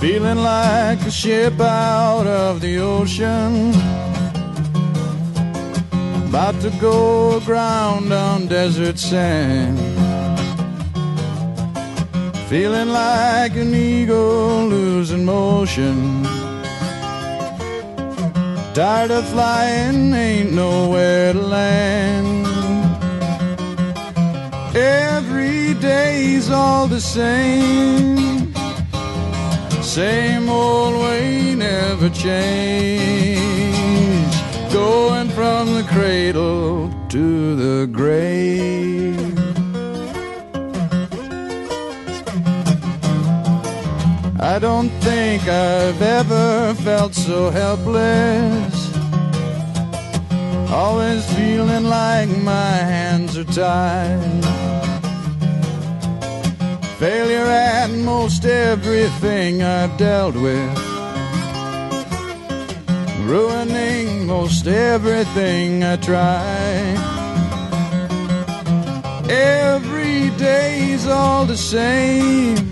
feeling like a ship out of the ocean, about to go aground on desert sand. Feeling like an eagle losing motion, tired of flying, ain't nowhere to land. Every day's all the same, same old way, never change. Going from the cradle to the grave. I don't think I've ever felt so helpless, always feeling like my hands are tied. Failure at most everything I've dealt with, ruining most everything I try. Every day's all the same,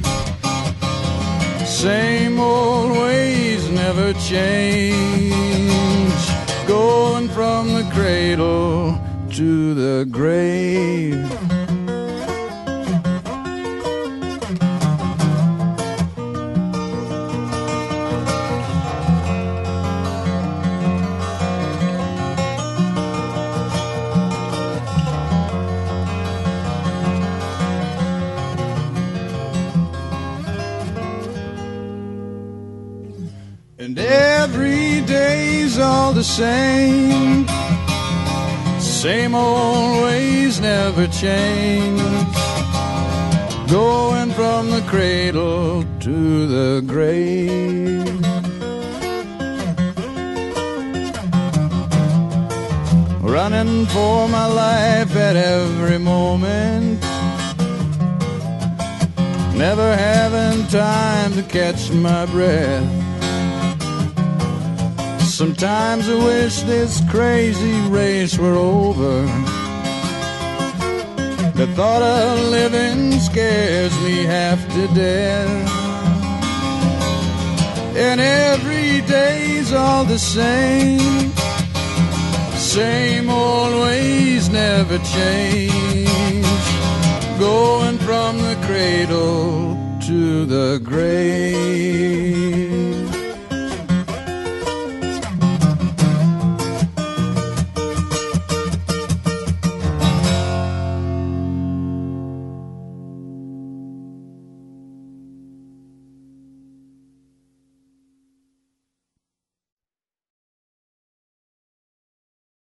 same old ways never change. Going from the cradle to the grave. And every day's all the same, same old ways never change. Going from the cradle to the grave. Running for my life at every moment, never having time to catch my breath. Sometimes I wish this crazy race were over. The thought of living scares me half to death. And every day's all the same, same old ways never change. Going from the cradle to the grave.